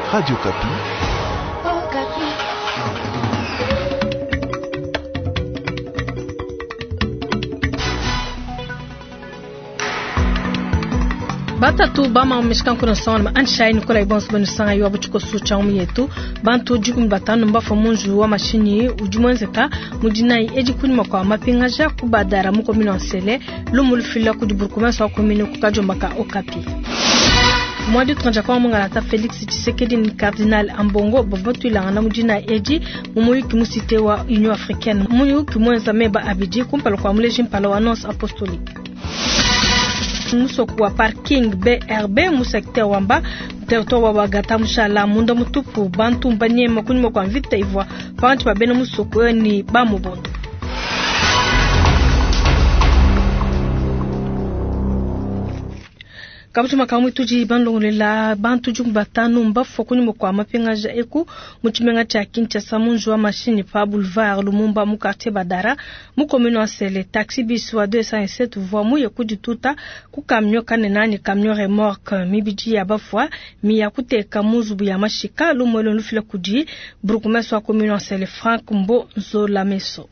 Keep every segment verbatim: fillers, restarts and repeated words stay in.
Radio Kapi. Oh, Kapi. Batatu bama umeshika kuna sawa na anshai Nicola Ibons banu sanga yo abuchiko sucha umi yetu bantu jikun batanu mbafa munju wa mashini ujumwenzeka mujinai eji kunyuma kwa mapingaja kubadara muko minonsele lumulfila kujiburukuma sawa kumini kukajombaka Okapi. Mwadi tunja kwa mungalata Felix Tshisekedi ni Cardinal Ambongo babotu ilangana mujina eji mumuyu kimusite wa Union Africaine mumuyu kimwenza meba abiji kumpalo kwa muleji mpalo wa Annonce Apostolique. Musoko wa parking B R B mu secteur wamba territoire wa Bagata mushala munda mutupu bantu mbanye makunimo kwa vita ivwa panchi babena musoko ni bamubondo. Kabutu makamu tuji bandongolela bantu jumbatanu mbafo kunimo kwa mapingaja eku muchimenga cha Kinshasa munju wa machine pa boulevard Lumumba mu quartier Badara mu commune Nsele taxi bis wa deux cent sept voie mu yekujituta ku camion kanenani camion remorque mibiji ya bafwa mi yakuteka muzubu ya mashika lumwelo lufila kuji brukumeso wa commune Nsele Frank Mbo Zola Meso.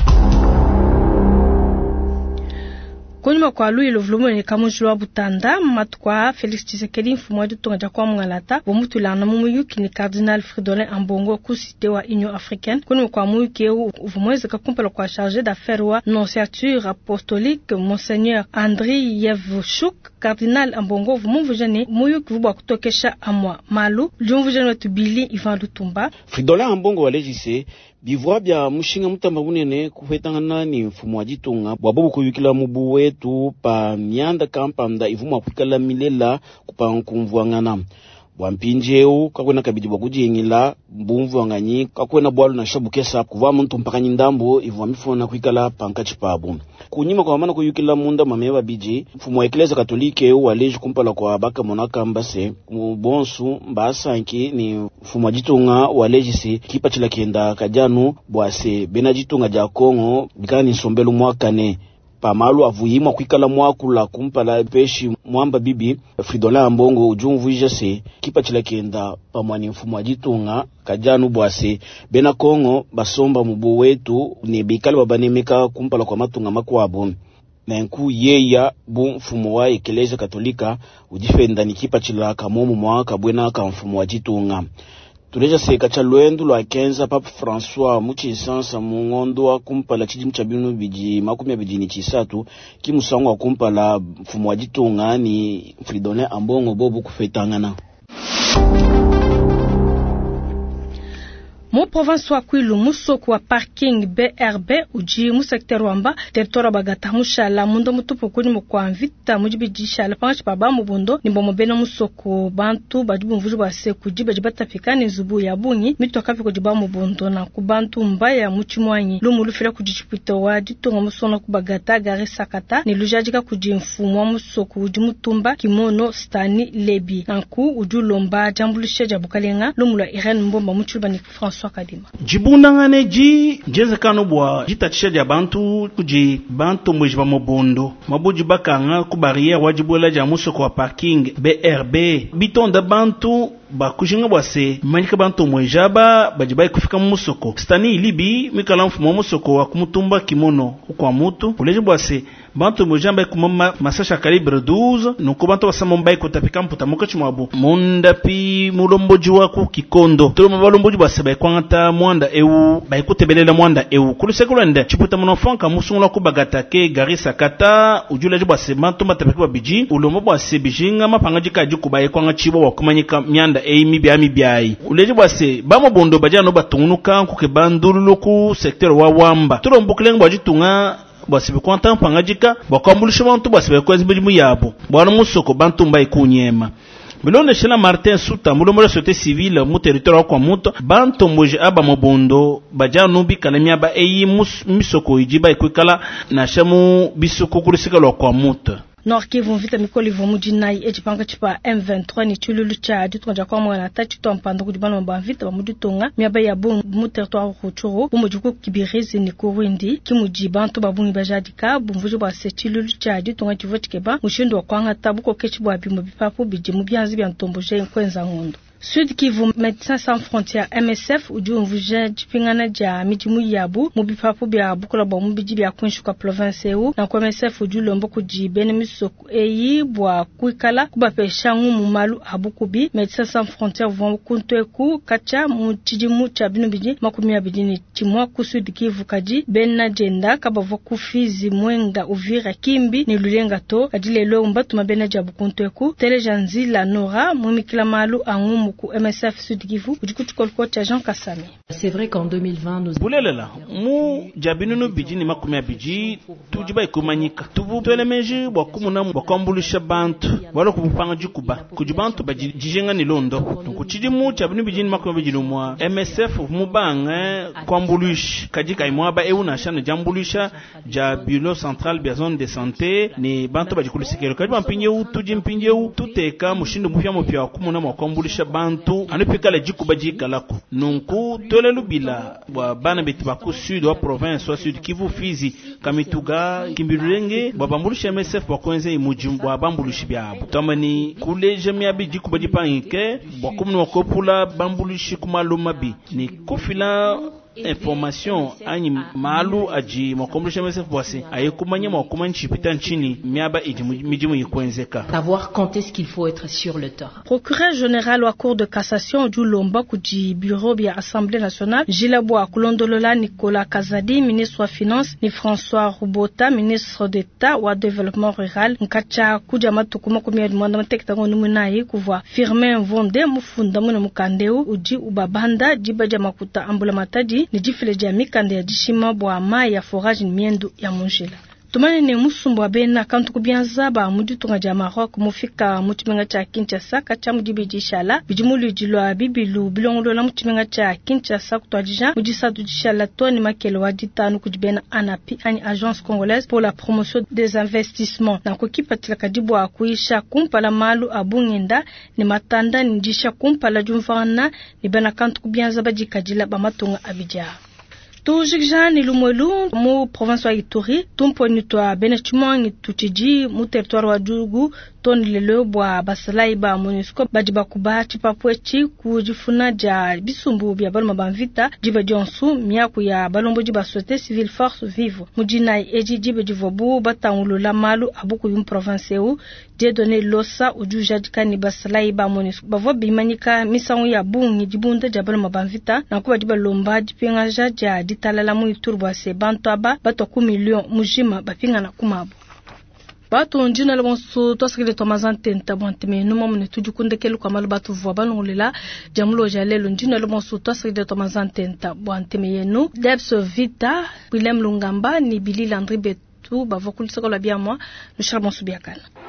Kunyuma kwa lui lovlumo ni kamujwa butanda matukwa Felix Tshisekedi mfumo wa tunga kwa mngalata wa mutu lana mumuyuki ni Cardinal Fridolin Ambongo kusite wa Union Africaine kunyuma kwa muyuki uvumweze kakumpelo kwa chargé d'affaires wa Nonciature Apostolique Monseigneur Andri Yevchuk Cardinal Ambongo vumuvujane muyuki vubwa kutokesha amwa malu jumvujane wetu Billy Ivan Lutumba Fridolin Ambongo walejise bivwa bya mushinga mutamba bunene kuhetangana ni mfumo wa jitunga bwabobu kuyukila mubu wetu pa mianda kampanda ivuma kwikala milela kupankumvwangana bwampinjeu kakwena kabidi bwakujengela mbumvu wanganyi kakwena bwalu na shabukesa kuva muntu mpaka nyindambo ivwa mifona kwikala pankachi pabu kunyima kwa mana kuyukila munda mameba biji mfumo wa Eklezia Katolike waleji kumpala kwa baka monaka mbase bonsu mbasanki ni mfumo wa jitunga waleji se kipa chila kienda kajanu bwase bena jitunga ja Kongo bikani sombelu mwakane pamalu avuyimwa kwikala mwakula kumpala peshi mwamba bibi Fridolin Ambongo ujumvuija se kipa chila kienda pamwani mfumo wa jitunga kajanu bwase bena Kongo basomba mubu wetu ni bikali babanemeka kumpala kwa matunga makwabo na nku yeya bu mfumo wa Eklezia Katolika ujifenda ni kipa chila kamomu mwaka bwena ka mfumo wa jitunga. Tuleja seka cha luendu lwa kenza Papa François muchisansa mungondo wa kumpala chijimu cha binu biji makumi ya biji ni chisatu kimusangu wa kumpala mfumo wa jitunga ni Fridolin Ambongo bobu kufetangana. Mu province wa Kwilu musoko wa parking B R B uji mu secteur wamba territoire Bagata mushala mundo mutupu kuni mu kwa vita mujibijisha la panchi baba mubondo nimbo mobena musoko bantu bajibu mvuju base kujiba jibata fikani zubu ya bunyi mitoka fiko jiba mubondo na kubantu mbaya muchimwanyi lumulufira kujichipito wa ditonga musona kubagata gare sakata ni lujajika kujimfumo musoko uji mutumba kimono stani lebi nanku ujulomba jambulishe jabukalenga lumula Irene Mbomba muchuba ni France Kadima. Jibundangane ji jeze kano bwa jitachisha ja bantu kuji bantu mwejiba mobondo mabuji bakanga ku barrière wajibola ja musoko wa parking B R B bitonda bantu ba kujinga bwase manika bantu mwejaba bajibai kufika musoko stani libi mikala mfumo musoko wa kumutumba kimono kwa mutu uleje bwase bantu mwejamba kumama masasha calibre douze nuko bantu basama mbai kutapika mputa mukachi mwabu munda pi mulomboji wa ku kikondo tolo mabalomboji bwase bai kwanta mwanda eu bai kutebelela mwanda eu kulisekulende chiputa monofanka musungula ku Bagata ke garisa kata ujulaje bwase bantu matapika babiji ulombo bwase bijinga mapanga jikaji kubai kwanga chibo wa kumanyika myanda e mibya mibyai uleje bwase bamo bondo bajano batunuka kuke bandulu ku secteur wa wamba tulombukilenga bajitunga bwase bikwanta mpangajika bakambulisha bantu bwase bakwezi bimu yabo bwana musoko bantu mbai kunyema bilonde shela Martin Suta mulombo la société civile mu territoire kwa muto bantu moje aba mobondo bajano bikalemya ba eyi misoko ijiba ikwikala na shamu bisoko kulisika lo kwa muto Nord Kivu vita mikoli vomujinai ejipanga chipa M vingt-trois ni chululu cha ditonja kwa mwana tachi tompando kujibana mba vita bamuditonga miaba ya bon mu territoire ruchuru umujuko kibirizi ni kurundi kimujibantu babuni bajadika bumvujo bwa sechululu cha ditonga chivotikeba mushindo wa kwanga tabuko kechi bwa bimo bipapo biji mu byanzi bya ntomboje kwenza ngondo Sud Kivu Médecins Sans Frontières M S F uju mvuje jipingana ja mijimu yabu mubipapu bya bukula bo mubiji bya kunshuka province eu na kwa M S F uju lombo kuji benemisoku eyi bwa kuikala kubapesha ngumu malu abukubi Médecins Sans Frontières vont kunteku kacha mujimu cha binu biji makumi abidini timwa ku Sud Kivu kaji benna jenda kabavo kufizi mwenga Uvira Kimbi ni lulenga to kadile lo mbatu mabena jabu kunteku telejanzi la Nora mumikila malu angumu ku M S F Sud Kivu udikutukolko Jean Kasami. C'est vrai qu'en deux mille vingt nous bulelela mu jabinunu bijini makumi abiji tujiba ikumanyika tubu twelemeji bwakumuna bwakambulisha bantu wala kubupanga jikuba kujibantu bajijenga ni londo kuchidi mu jabinu bijini makumi abiji lumwa M S F mubanga kwambulish kajika imwaba euna shana jambulisha ja bureau central bya zone de santé ni bantu bajikulisikero kajiba mpinje u tujimpinje u tuteka mushindo mufya mupya kumuna mwakambulisha bantu anupikala jikuba jikalako nunku tolelu bila wa bana beti baku sud wa province wa Sud Kivu Fizi Kamituga Kimbirenge babambulisha M S F bakwenze imujimbo babambulishi byabo tamani kuleje miabi jikuba jipangike bakumni wakopula bambulishi kumaluma bi ni kufila information ani malu aji makomlisha M S F bwase ayekumanya makumanya chipita nchini miaba iji mijimu yikwenzeka savoir quand est-ce qu'il faut être sur le terrain. Procureur général wa Cour de cassation du Lomba kuji bureau bya Assemblée nationale Jilabwa Kulondolola Nicolas Kazadi ministre wa finance ni François Rubota ministre d'État wa développement rural nkacha kuja matukuma kumya mwanda matekta ngoni munayi kuva Firmin Vonde mufunda muna mukandeu uji ubabanda jibaja makuta ambula mataji ni jifile jamii kande ya jishima bwa mai ya forage ni miendu ya Mongela. Tumane ne musumbu wa bena kantu kubianza ba mujitunga ja Maroc mufika mutimenga cha Kinshasa kacha mujibi jishala bijimulu jilwa bibilu bilongolo la mutimenga cha Kinshasa kutwajija mujisadu jishala toni makelo wajitanu kujibena anapi ani agence congolaise pour la promotion des investissements na kukipatila kadibu wa kuisha kumpala malu abungenda ni matanda njisha kumpala jumfana ni bena kantu kubianza bajikajila ba matunga abidja. Tujikja ni lumwelu mu province wa Ituri tumpo nitwa benechumang tuchiji mu territoire wa Jugu ton lelo bwa basalai ba MONUSCO bajiba kuba chipapwechi kujifuna ja bisumbu bya balma banvita jiba jonsu miaku ya balombo jiba société civile force vive mujina eji jiba jivobu batangulo la malu abuku yum province eu de donner losa ujuja dikani basalai ba MONUSCO bavo bimanyika misangu ya bungi jibunda ja balma banvita na kuba jiba lomba jipinga ja ja ditalala mu Ituri bwa se bantu aba bato ku million mujima bapinga na kumabu bato njina le bonso to sikile to mazantenta bonteme no momne tujukunde kelu kamalu bato vo banulila jamulo jalelo njina le bonso to sikile to mazantenta bonteme yenu debso vita Willem Lungamba ni Billy Landry Betu bavokulisa ko la bia moi le charbon subiakana.